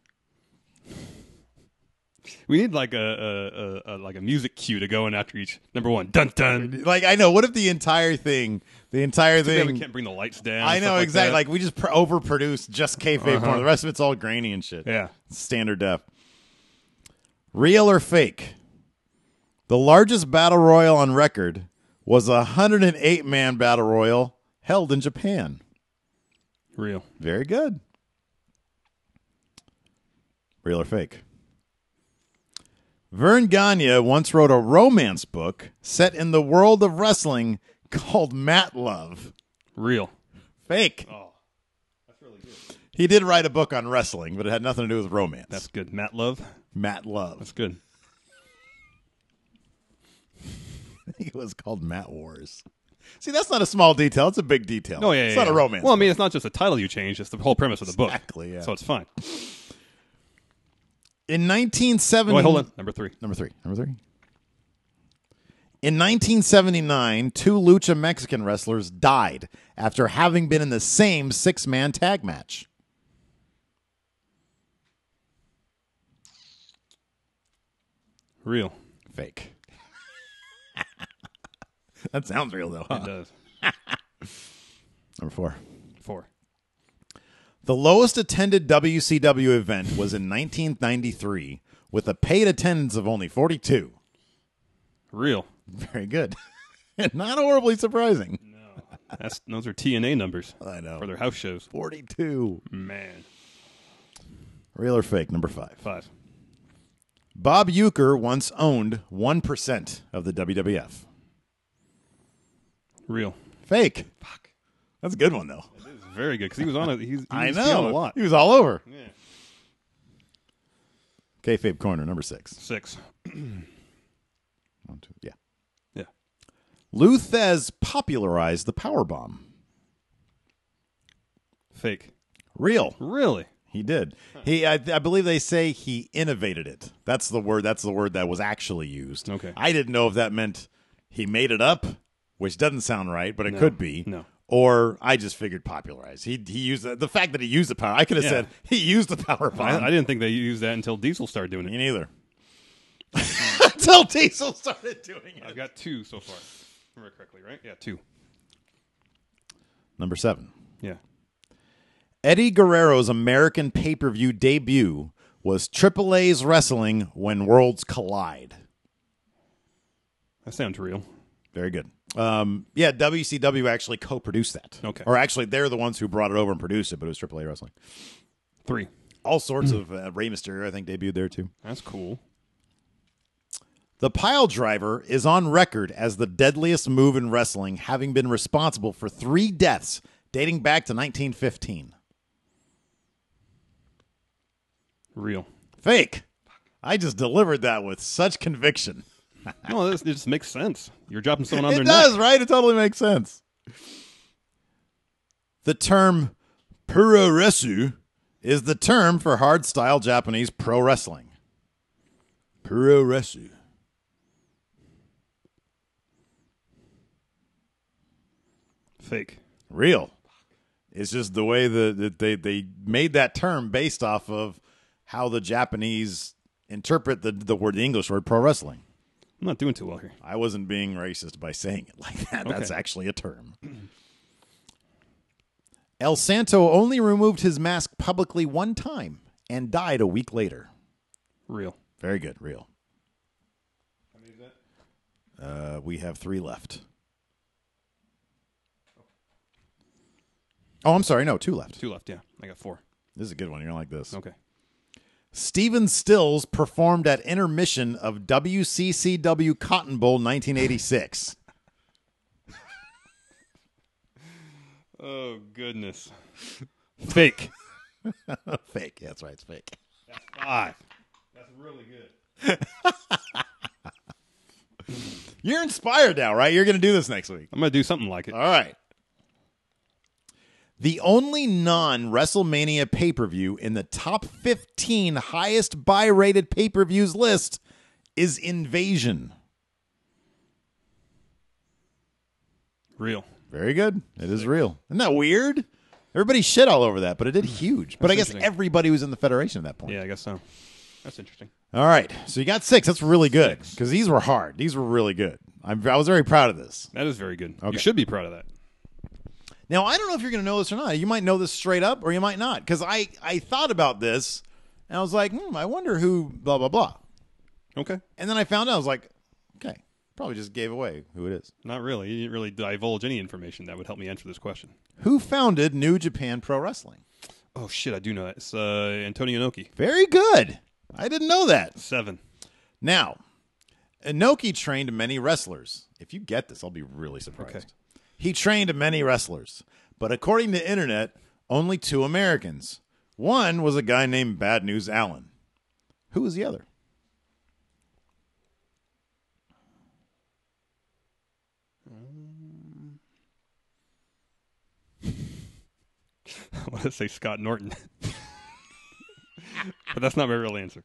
We need like a, a, a, a like a music cue to go in after each. Number one. Dun dun. Like, I know. What if the entire thing, the entire Yeah, we thing. can't bring the lights down. I and know, stuff like exactly. that. Like, we just pr- overproduce just kayfabe Uh-huh. porn. The rest of it's all grainy and shit. Yeah. Standard def. Real or fake? The largest battle royal on record was a one hundred eight man battle royal held in Japan. Real. Very good. Real or fake? Vern Gagne once wrote a romance book set in the world of wrestling called Matt Love. Real. Fake. Oh, that's really good. He did write a book on wrestling, but it had nothing to do with romance. That's good. Matt Love. Matt Love. That's good. I think it was called Matt Wars. See, that's not a small detail. It's a big detail. Oh, yeah, It's yeah, not yeah. a romance. Well, I mean, it's not just the title you changed. It's the whole premise of the book. Exactly, yeah. So it's fine. In nineteen seventy... Oh, wait, hold on. Number three. Number three. Number three. In nineteen seventy-nine, two Lucha Mexican wrestlers died after having been in the same six-man tag match. Real. Fake. That sounds real, though. Huh? It does. Number four. Four. The lowest attended W C W event was in nineteen ninety-three with a paid attendance of only forty-two. Real. Very good. Not horribly surprising. No. That's those are T N A numbers. I know. For their house shows. forty-two. Man. Real or fake? Number five. Five. Bob Uecker once owned one percent of the W W F. Real. Fake. Fuck. That's a good one, though. It is very good because he was on it. He's, he I used to be on know. a lot. He was all over. Yeah. Kayfabe Corner, number six. Six. One, two, yeah. Yeah. Lou Thez popularized the powerbomb. Fake. Real. Really? He did. He, I, I believe they say he innovated it. That's the word. That's the word that was actually used. Okay. I didn't know if that meant he made it up, which doesn't sound right, but it No. could be. No. Or I just figured popularized. He he used the, the fact that he used the power. I could have Yeah. said he used the power bomb. I, I didn't think they used that until Diesel started doing Me it. neither. Until Diesel started doing it. I've got two so far. Remember correctly, right? Yeah, two. Number seven. Yeah. Eddie Guerrero's American pay-per-view debut was Triple A's Wrestling When Worlds Collide. That sounds real. Very good. Um, yeah, W C W actually co-produced that. Okay. Or actually, they're the ones who brought it over and produced it, but it was Triple A Wrestling. Three. All sorts of uh, Rey Mysterio, I think, debuted there too. That's cool. The pile driver is on record as the deadliest move in wrestling, having been responsible for three deaths dating back to nineteen fifteen. Real. Fake. I just delivered that with such conviction. No, this, it just makes sense. You're dropping someone on It their does, neck. right? It totally makes sense. The term puroresu is the term for hard-style Japanese pro wrestling. Puroresu. Fake. Real. It's just the way that that they, they made that term based off of how the Japanese interpret the, the word, the English word, pro wrestling. I'm not doing too well here. I wasn't being racist by saying it like that. That's Okay. actually a term. El Santo only removed his mask publicly one time and died a week later. Real. Very good. Real. How many is that? Uh, we have three left. Oh, I'm sorry. No, two left. Two left, yeah. I got four. This is a good one. You're going to like this. Okay. Steven Stills performed at intermission of W C C W Cotton Bowl nineteen eighty-six. Oh, goodness. Fake. Fake. Yeah, that's right. It's fake. That's five. That's really good. You're inspired now, right? You're going to do this next week. I'm going to do something like it. All right. The only non-WrestleMania pay-per-view in the top fifteen highest buy-rated pay-per-views list is Invasion. Real. Very good. It is real. Isn't that weird? Everybody shit all over that, but it did huge. But That's I guess interesting. everybody was in the Federation at that point. Yeah, I guess so. That's interesting. All right. So you got six. That's really good because these were hard. These were really good. I'm, I was very proud of this. That is very good. Okay. You should be proud of that. Now, I don't know if you're going to know this or not. You might know this straight up or you might not because I, I thought about this and I was like, hmm, I wonder who blah, blah, blah. Okay. And then I found out, I was like, okay, probably just gave away who it is. Not really. You didn't really divulge any information that would help me answer this question. Who founded New Japan Pro Wrestling? Oh, shit, I do know that. It's uh, Antonio Inoki. Very good. I didn't know that. Seven. Now, Inoki trained many wrestlers. If you get this, I'll be really surprised. Okay. He trained many wrestlers, but according to internet, only two Americans, One was a guy named Bad News Allen. Who was the other? I want to say Scott Norton. But that's not my real answer.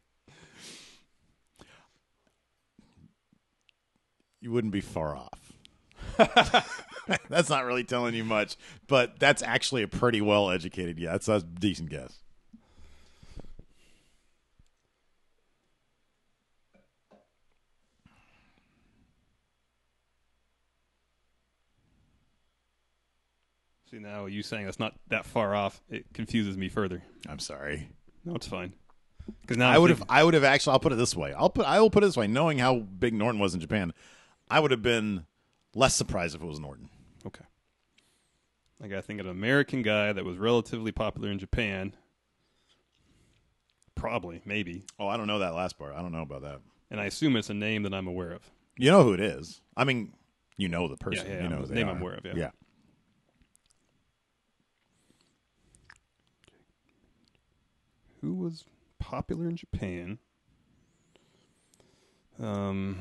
You wouldn't be far off. That's not really telling you much, but that's actually a pretty well-educated guess. That's, that's a decent guess. See, now you saying that's not that far off, it confuses me further. I'm sorry. No, it's fine. Because now I I'm would have. thinking- I would have actually. I'll put it this way. I'll put. I will put it this way. Knowing how big Norton was in Japan, I would have been less surprised if it was Norton. Okay. I got to think of an American guy that was relatively popular in Japan. Probably, maybe. Oh, I don't know that last part. I don't know about that. And I assume it's a name that I'm aware of. You know who it is. I mean, you know the person. Yeah, yeah, you know I'm- who they name are. I'm aware of, yeah. Yeah. Who was popular in Japan? Um,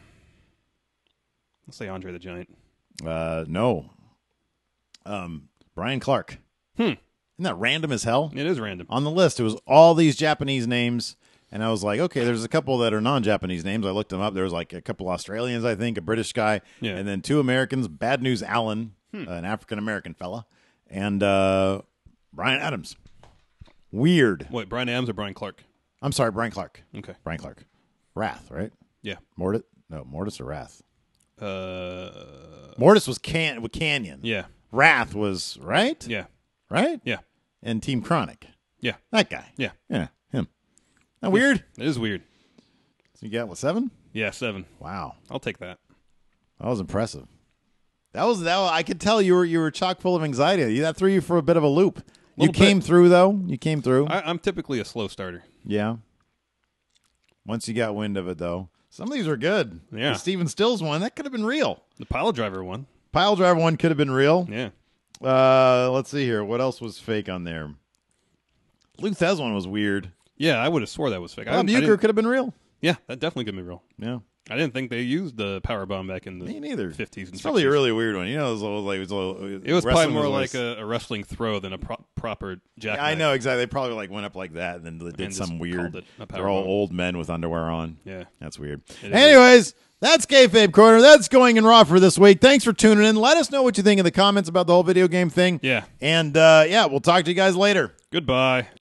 let's say Andre the Giant. Uh, no. Um, Brian Clark. Hmm. Isn't that random as hell? It is random. On the list, it was all these Japanese names, and I was like, okay, there's a couple that are non-Japanese names. I looked them up. There was like a couple Australians, I think, a British guy, Yeah. and then two Americans, Bad News Allen, uh, an African-American fella, and uh, Brian Adams. Weird. What, Brian Adams or Brian Clark? I'm sorry, Brian Clark. Okay. Brian Clark. Wrath, right? Yeah. Mortis? No, Mortis or Wrath? Uh, Mortis was can with Canyon. yeah. Wrath was, right? Yeah. Right? Yeah. And Team Chronic. Yeah. That guy. Yeah. Yeah, him. That weird? It is weird. So you got, what, seven? Yeah, seven. Wow. I'll take that. That was impressive. That was that. I could tell you were you were chock full of anxiety. That threw you for a bit of a loop. You Little came bit. through though. You came through. I, I'm typically a slow starter. Yeah. Once you got wind of it, though, some of these are good. Yeah. The Steven Stills one that could have been real. The pile driver one. Pile driver one could have been real. Yeah. Uh, let's see here. What else was fake on there? Luke Thez one was weird. Yeah, I would have swore that was fake. I, Bob I Uecker didn't- could have been real. Yeah, that definitely could be real. Yeah. I didn't think they used the power bomb back in the Me neither. fifties and It's probably a sixties. really weird one. You know, it was, like, it was, a little- It was probably wrestling more was like a, a wrestling throw than a pro- proper jackknife. I know exactly. They probably like went up like that and then they did And just some called weird. it a power They're all bomb. old men with underwear on. Yeah. That's weird. It is Anyways, that's Kayfabe Corner. That's Going in Raw for this week. Thanks for tuning in. Let us know what you think in the comments about the whole video game thing. Yeah. And uh, yeah, we'll talk to you guys later. Goodbye.